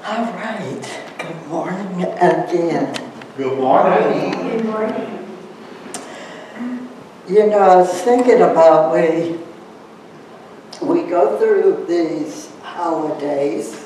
All right. Good morning again. Good morning. Good morning. You know, I was thinking about we go through these holidays,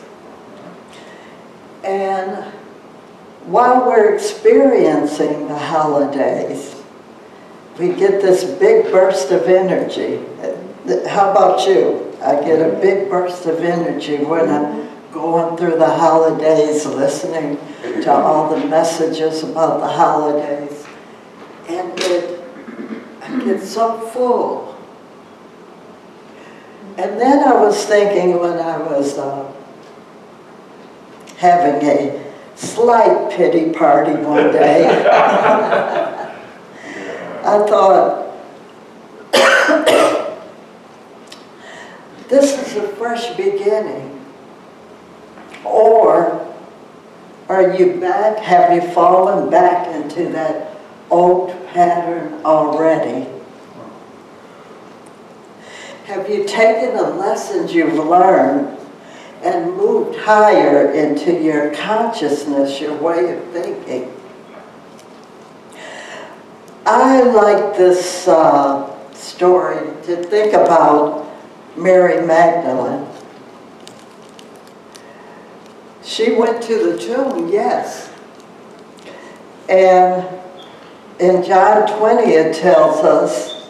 and while we're experiencing the holidays, we get this big burst of energy. How about you? I get a big burst of energy when I'm going through the holidays, listening to all the messages about the holidays. And I get so full. And then I was thinking when I was having a slight pity party one day, I thought, this is a fresh beginning. Or are you back? Have you fallen back into that old pattern already? Have you taken the lessons you've learned and moved higher into your consciousness, your way of thinking? I like this story to think about Mary Magdalene. She went to the tomb, yes. And in John 20 it tells us,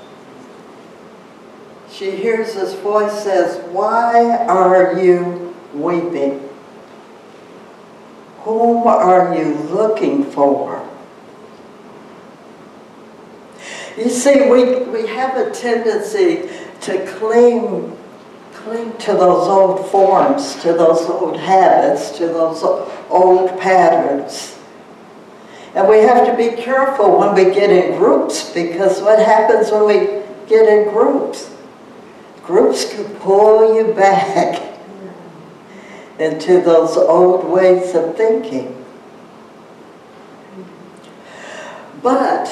she hears this voice says, "Why are you weeping? Whom are you looking for?" You see, we have a tendency to cling to those old forms, to those old habits, to those old patterns. And we have to be careful when we get in groups, because what happens when we get in groups? Groups can pull you back into those old ways of thinking. But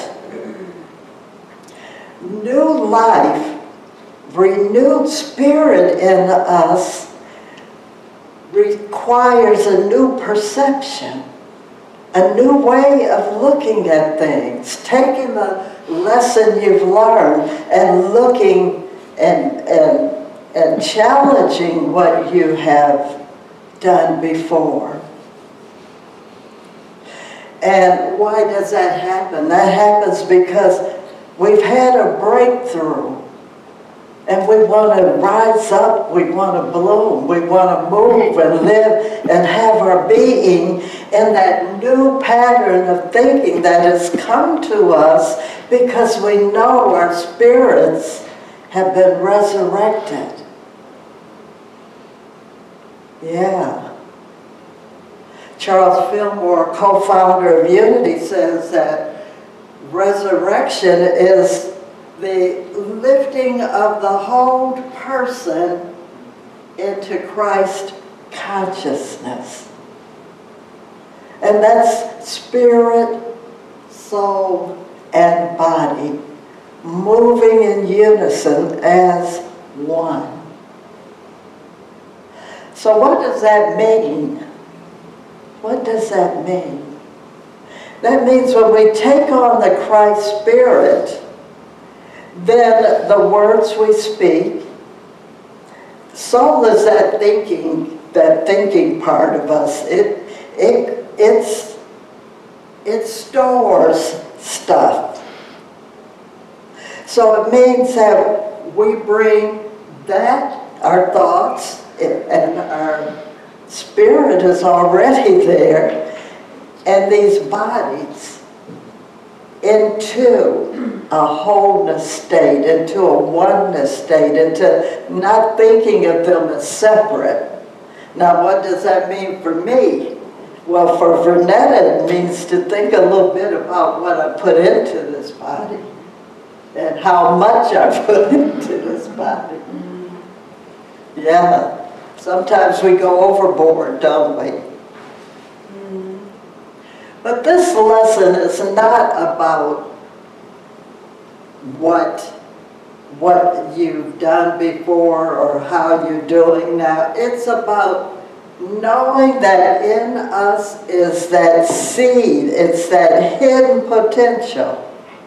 new life, renewed spirit in us requires a new perception, a new way of looking at things, taking the lesson you've learned and looking and challenging what you have done before. And why does that happen? That happens because we've had a breakthrough. And we want to rise up, we want to bloom, we want to move and live and have our being in that new pattern of thinking that has come to us because we know our spirits have been resurrected. Yeah. Charles Fillmore, co-founder of Unity, says that resurrection is the lifting of the whole person into Christ consciousness. And that's spirit, soul, and body moving in unison as one. So what does that mean? What does that mean? That means when we take on the Christ spirit, then the words we speak, soul is that thinking part of us. It stores stuff. So it means that we bring that, our thoughts, and our spirit is already there, and these bodies into a wholeness state, into a oneness state, into not thinking of them as separate. Now, what does that mean for me? Well, for Vernetta, it means to think a little bit about what I put into this body and how much I put into this body. Yeah, sometimes we go overboard, don't we? But this lesson is not about what you've done before or how you're doing now. It's about knowing that in us is that seed, it's that hidden potential.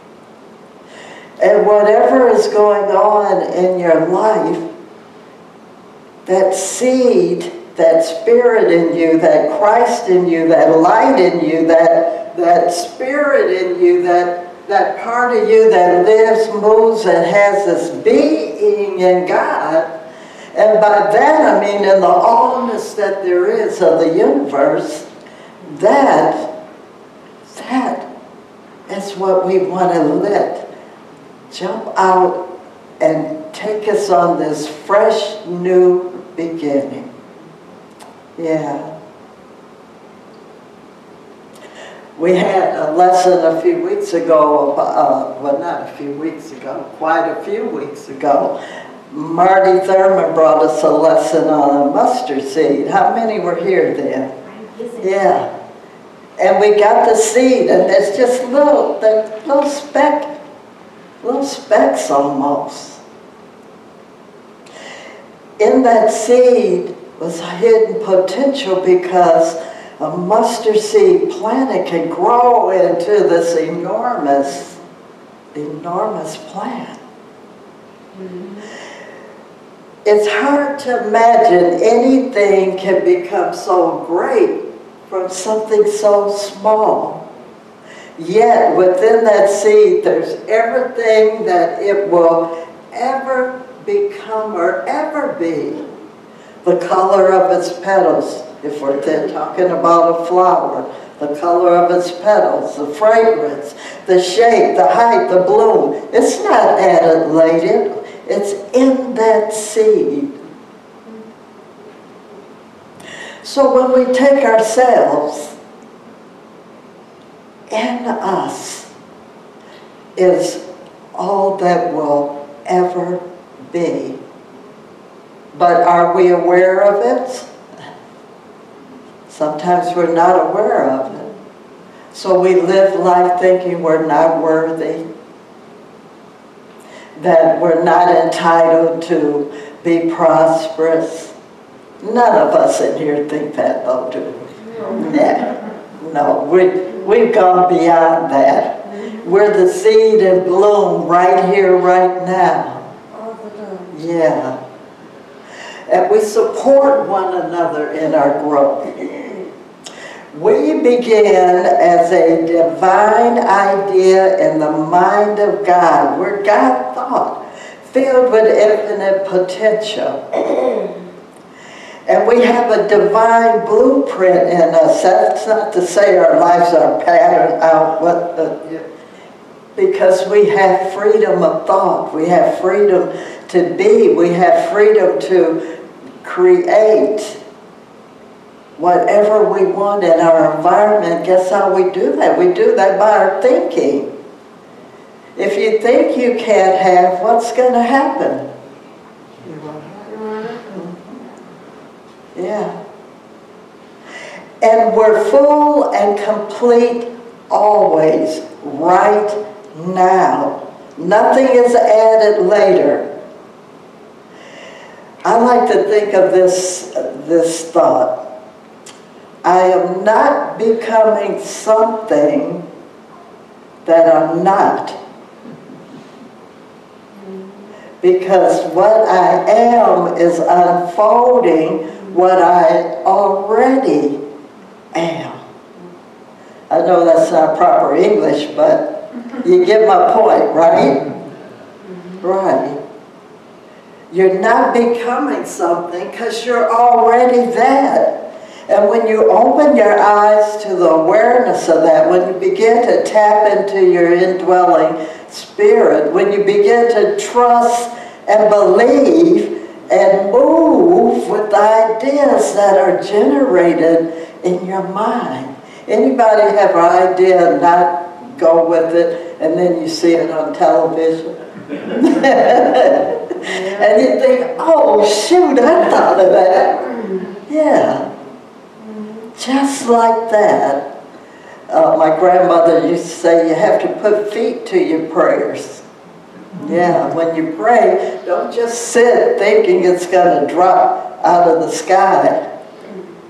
And whatever is going on in your life, that seed, that spirit in you, that Christ in you, that light in you, that spirit in you, that part of you that lives, moves, and has this being in God. And by that I mean in the allness that there is of the universe, that is what we want to let jump out and take us on this fresh new beginning. Yeah. We had a lesson a few weeks ago, well, not a few weeks ago, quite a few weeks ago. Marty Thurman brought us a lesson on a mustard seed. How many were here then? Yeah. And we got the seed, and there's just little specks almost. In that seed was hidden potential, because a mustard seed planted can grow into this enormous plant. Mm-hmm. It's hard to imagine anything can become so great from something so small. Yet within that seed there's everything that it will ever become or ever be. The color of its petals, if we're then talking about a flower, the color of its petals, the fragrance, the shape, the height, the bloom. It's not added later. It's in that seed. So when we take ourselves, in us is all that will ever be. But are we aware of it? Sometimes we're not aware of it. So we live life thinking we're not worthy, that we're not entitled to be prosperous. None of us in here think that, though, do we? Yeah. No, we've gone beyond that. We're the seed and bloom right here, right now. Yeah. And we support one another in our growth. We begin as a divine idea in the mind of God. We're God thought, filled with infinite potential. And we have a divine blueprint in us. That's not to say our lives are patterned out, because we have freedom of thought. We have freedom to be. We have freedom to create whatever we want in our environment. Guess how we do that? We do that by our thinking. If you think you can't have, what's going to happen? Yeah. And we're full and complete always, right now. Nothing is added later. I like to think of this thought. I am not becoming something that I'm not. Because what I am is unfolding what I already am. I know that's not proper English, but you get my point, right? Right. You're not becoming something because you're already that. And when you open your eyes to the awareness of that, when you begin to tap into your indwelling spirit, when you begin to trust and believe and move with the ideas that are generated in your mind. Anybody have an idea and not go with it, and then you see it on television? And you think, oh shoot, I thought of that. Yeah. Just like that. My grandmother used to say, you have to put feet to your prayers. Yeah, when you pray, don't just sit thinking it's going to drop out of the sky.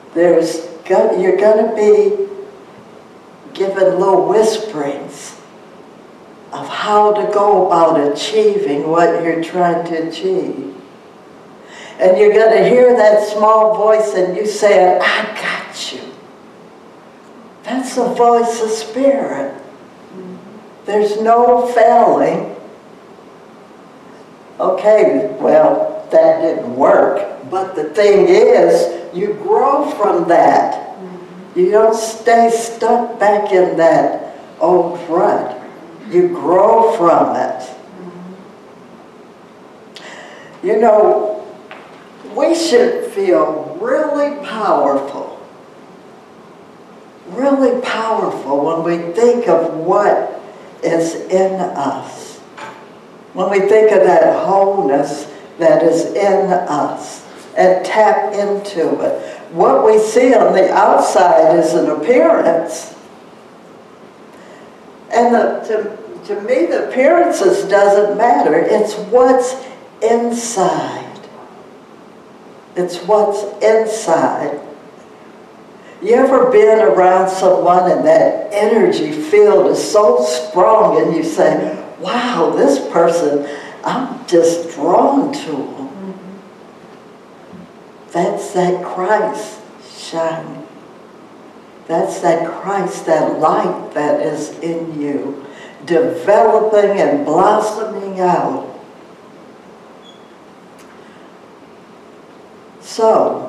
you're going to be given little whisperings of how to go about achieving what you're trying to achieve. And you're going to hear that small voice and you say, I got you. That's the voice of Spirit. There's no failing. Okay, well, that didn't work. But the thing is, you grow from that. You don't stay stuck back in that old rut. You grow from it. You know, we should feel really powerful when we think of what is in us. When we think of that wholeness that is in us and tap into it. What we see on the outside is an appearance. And to me, the appearances doesn't matter. It's what's inside. It's what's inside. You ever been around someone and that energy field is so strong and you say, wow, this person, I'm just drawn to them. That's that Christ shining. That's that Christ, that light that is in you, developing and blossoming out. So,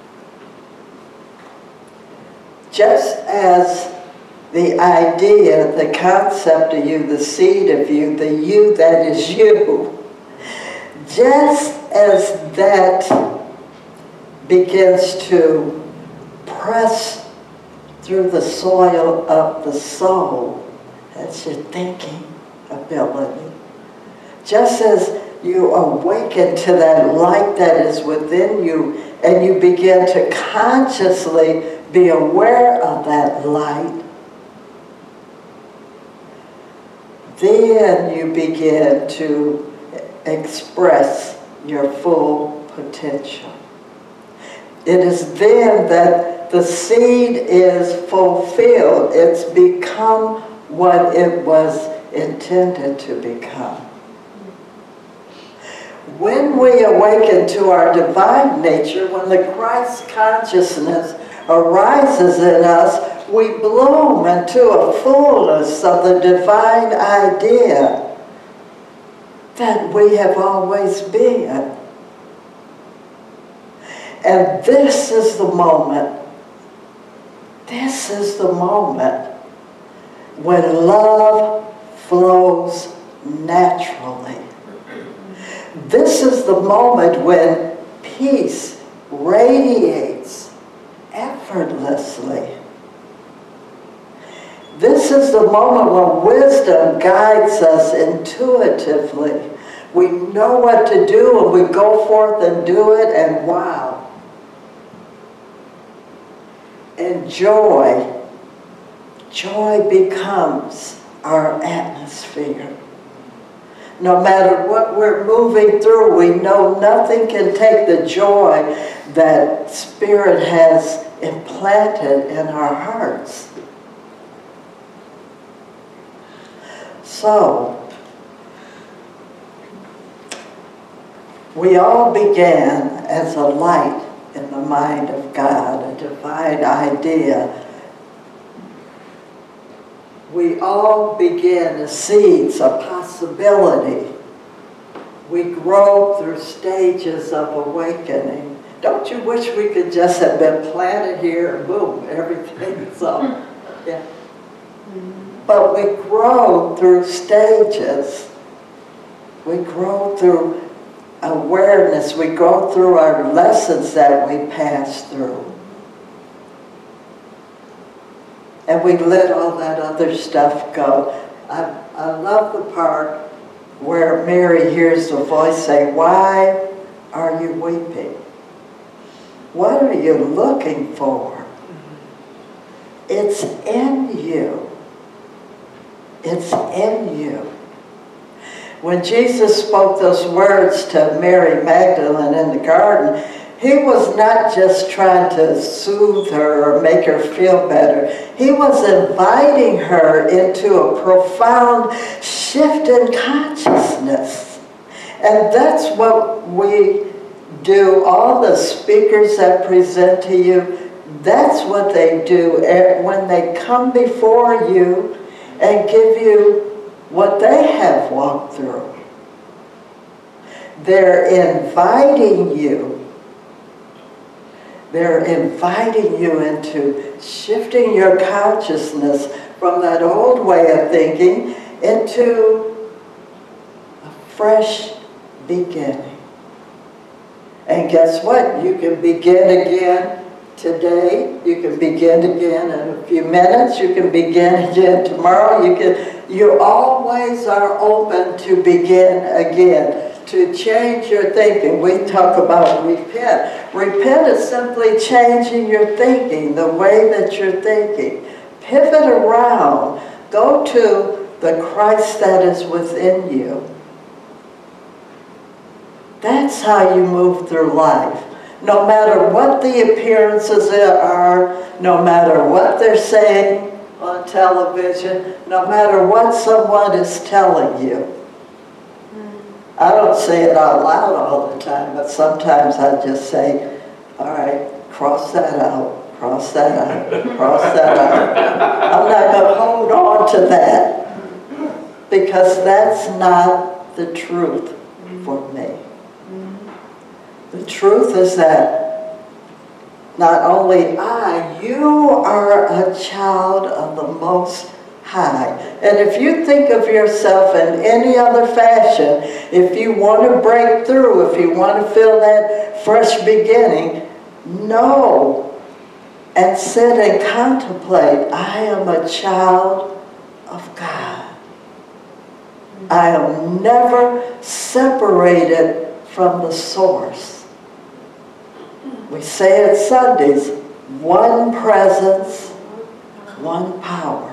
just as the idea, the concept of you, the seed of you, the you that is you, just as that begins to press through the soil of the soul, that's your thinking ability. Just as you awaken to that light that is within you and you begin to consciously be aware of that light, then you begin to express your full potential. It is then that the seed is fulfilled. It's become what it was intended to become. When we awaken to our divine nature, when the Christ consciousness arises in us, we bloom into a fullness of the divine idea that we have always been. And this is the moment when love flows naturally. This is the moment when peace radiates effortlessly. This is the moment when wisdom guides us intuitively. We know what to do and we go forth and do it, and wow. And joy becomes our atmosphere. No matter what we're moving through, we know nothing can take the joy that Spirit has implanted in our hearts. So, we all began as a light in the mind of God, a divine idea. We all begin as seeds of possibility. We grow through stages of awakening. Don't you wish we could just have been planted here and boom, everything's up? Yeah. But we grow through stages. We grow through awareness. We go through our lessons that we pass through. And we let all that other stuff go. I love the part where Mary hears the voice say, "Why are you weeping? What are you looking for?" It's in you. It's in you. When Jesus spoke those words to Mary Magdalene in the garden, He was not just trying to soothe her or make her feel better. He was inviting her into a profound shift in consciousness. And that's what we do. All the speakers that present to you, that's what they do when they come before you and give you what they have walked through. They're inviting you. They're inviting you into shifting your consciousness from that old way of thinking into a fresh beginning. And guess what? You can begin again today. You can begin again in a few minutes. You can begin again tomorrow. You always are open to begin again, to change your thinking. We talk about repent. Repent is simply changing your thinking, the way that you're thinking. Pivot around. Go to the Christ that is within you. That's how you move through life. No matter what the appearances are, no matter what they're saying on television, no matter what someone is telling you. I don't say it out loud all the time, but sometimes I just say, all right, cross that out, cross that out, cross that out. I'm not going to hold on to that because that's not the truth for me. The truth is that not only you are a child of the Most High. And if you think of yourself in any other fashion, if you want to break through, if you want to feel that fresh beginning, know and sit and contemplate, I am a child of God. I am never separated from the source. We say it Sundays, one presence, one power.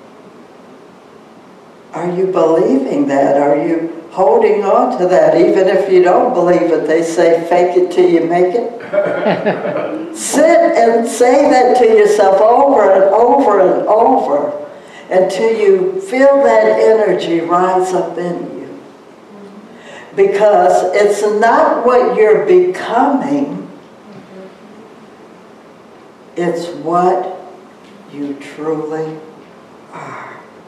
Are you believing that? Are you holding on to that? Even if you don't believe it, they say, fake it till you make it. Sit and say that to yourself over and over and over until you feel that energy rise up in you. Because it's not what you're becoming, it's what you truly are.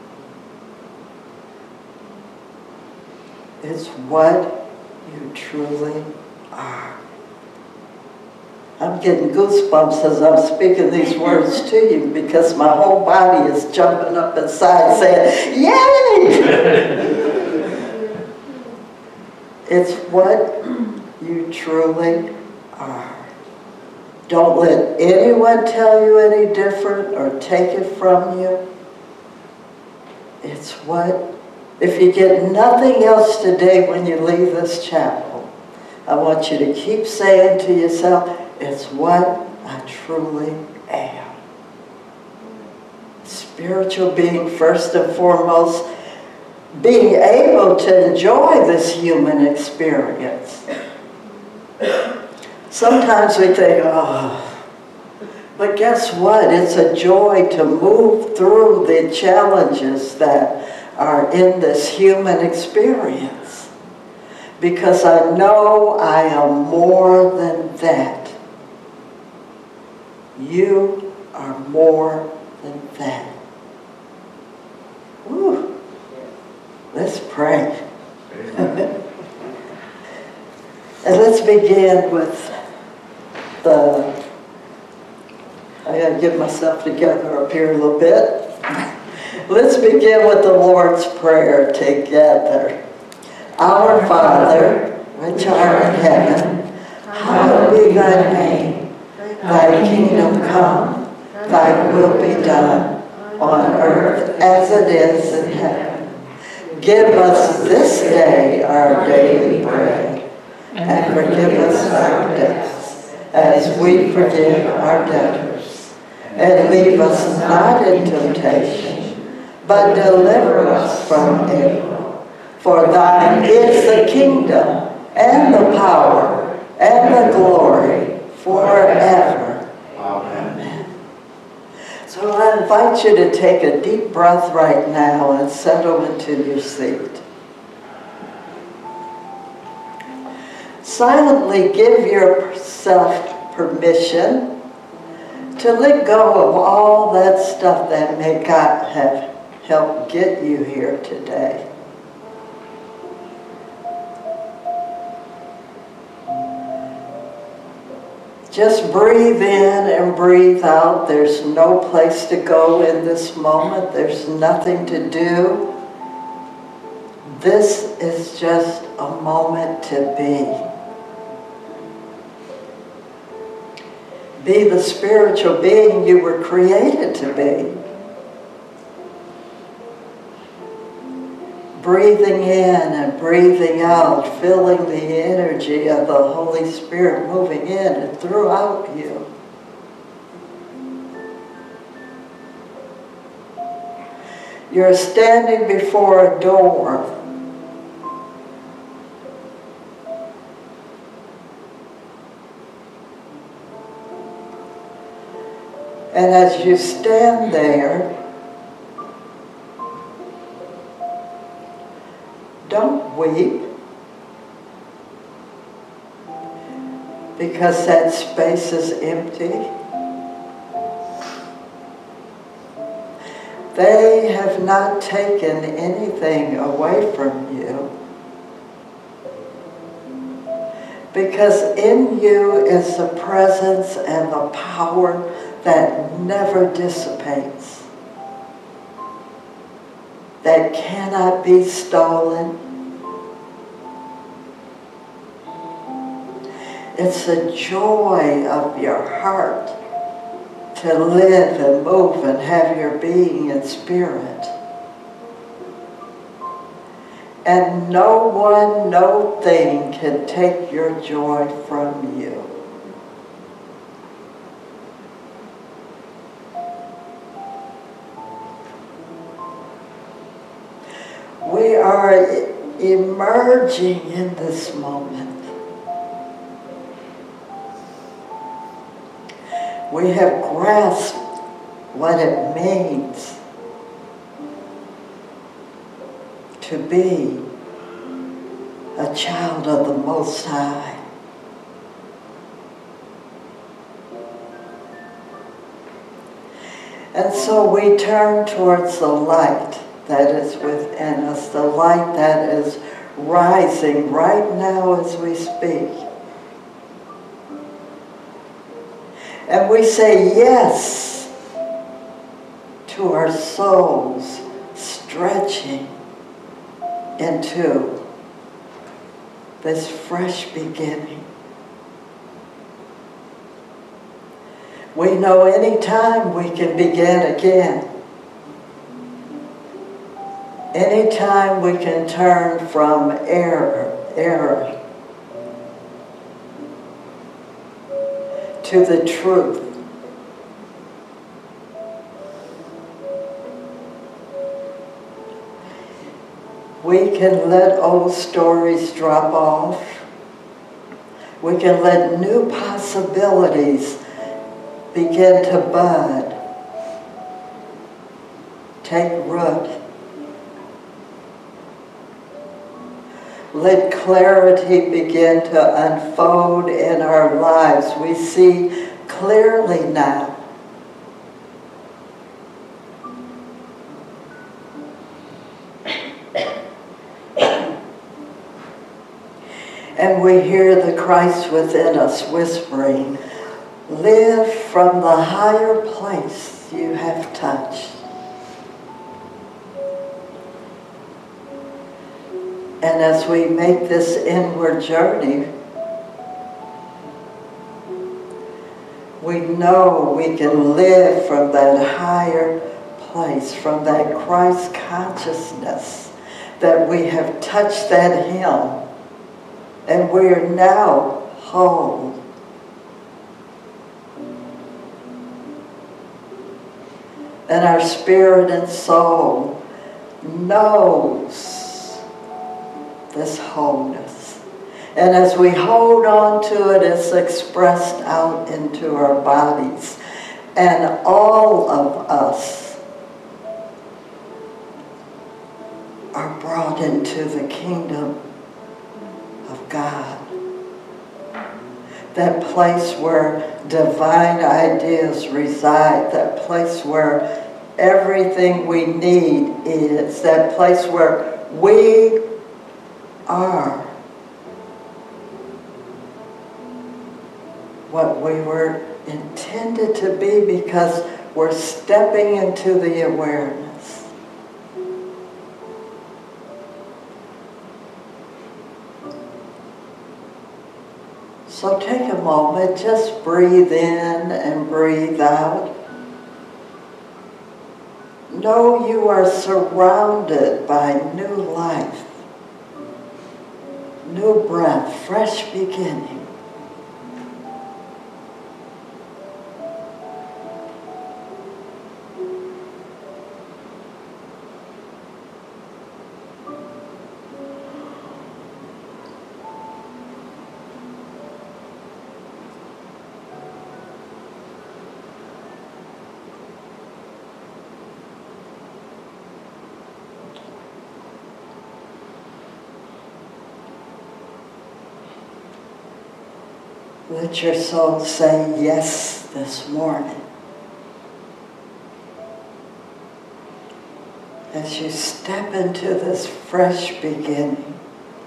It's what you truly are. I'm getting goosebumps as I'm speaking these words to you because my whole body is jumping up inside saying, yay! It's what you truly are. Don't let anyone tell you any different or take it from you. It's what. If you get nothing else today when you leave this chapel, I want you to keep saying to yourself, it's what I truly am. Spiritual being first and foremost, being able to enjoy this human experience. Sometimes we think, oh, but guess what? It's a joy to move through the challenges that are in this human experience, because I know I am more than that. You are more than that. Woo. Let's pray. And let's begin with I gotta get myself together up here a little bit. Let's begin with the Lord's Prayer together. Our Father, which art in heaven, hallowed be thy name. Thy kingdom come, thy will be done, on earth as it is in heaven. Give us this day our daily bread, and forgive us our debts, as we forgive our debtors. And leave us not in temptation, but deliver us from evil. For thine is the kingdom, and the power, and the glory, forever. Amen. So I invite you to take a deep breath right now and settle into your seat. Silently give yourself permission to let go of all that stuff that may God have helped get you here today. Just breathe in and breathe out. There's no place to go in this moment. There's nothing to do. This is just a moment to be. Be the spiritual being you were created to be. Breathing in and breathing out, feeling the energy of the Holy Spirit moving in and throughout you. You're standing before a door. And as you stand there, don't weep, because that space is empty. They have not taken anything away from you, because in you is the presence and the power that never dissipates, that cannot be stolen. It's the joy of your heart to live and move and have your being in spirit. And no one, no thing can take your joy from you. We are emerging in this moment. We have grasped what it means to be a child of the Most High. And so we turn towards the light that is within us, the light that is rising right now as we speak. And we say yes to our souls stretching into this fresh beginning. We know anytime we can begin again. Anytime we can turn from error to the truth. We can let old stories drop off. We can let new possibilities begin to bud, take root. Let clarity begin to unfold in our lives. We see clearly now. And we hear the Christ within us whispering, live from the higher place you have touched. And as we make this inward journey, we know we can live from that higher place, from that Christ consciousness, that we have touched that hem, and we are now whole. And our spirit and soul knows this wholeness. And as we hold on to it, it's expressed out into our bodies. And all of us are brought into the kingdom of God. That place where divine ideas reside, that place where everything we need is, that place where we are what we were intended to be, because we're stepping into the awareness. So take a moment, just breathe in and breathe out. Know you are surrounded by new life, new breath, fresh beginning. Let your soul say yes this morning. As you step into this fresh beginning,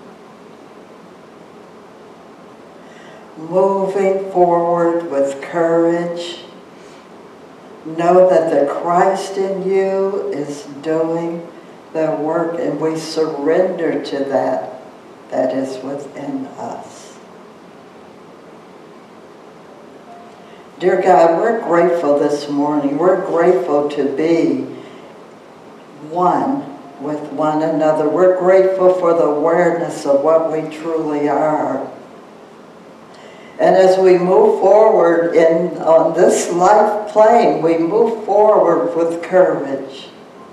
moving forward with courage, know that the Christ in you is doing the work, and we surrender to that is within us. Dear God, we're grateful this morning. We're grateful to be one with one another. We're grateful for the awareness of what we truly are. And as we move forward on this life plane, we move forward with courage.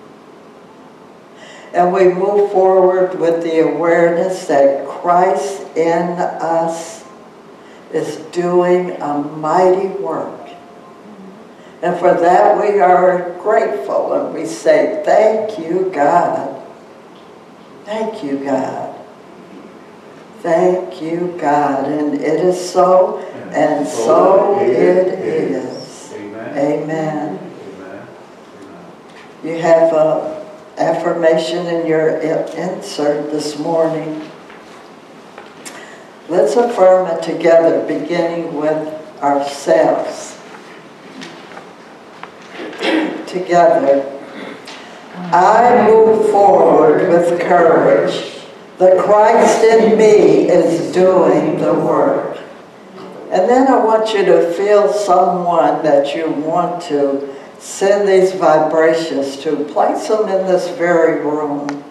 And we move forward with the awareness that Christ in us is doing a mighty work. And for that we are grateful, and we say, thank you, God. Thank you, God. Thank you, God. And it is so, and so it is. Amen. Amen. Amen. You have an affirmation in your insert this morning. Let's affirm it together, beginning with ourselves. Together. I move forward with courage. The Christ in me is doing the work. And then I want you to feel someone that you want to send these vibrations to. Place them in this very room.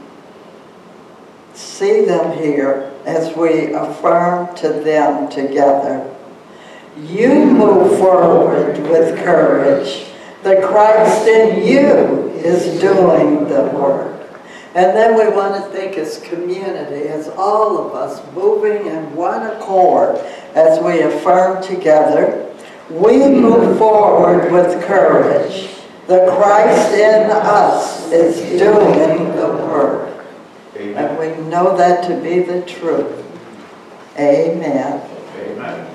See them here as we affirm to them together. You move forward with courage. The Christ in you is doing the work. And then we want to think as community, as all of us moving in one accord as we affirm together. We move forward with courage. The Christ in us is doing the work. Amen. And we know that to be the truth. Amen. Amen.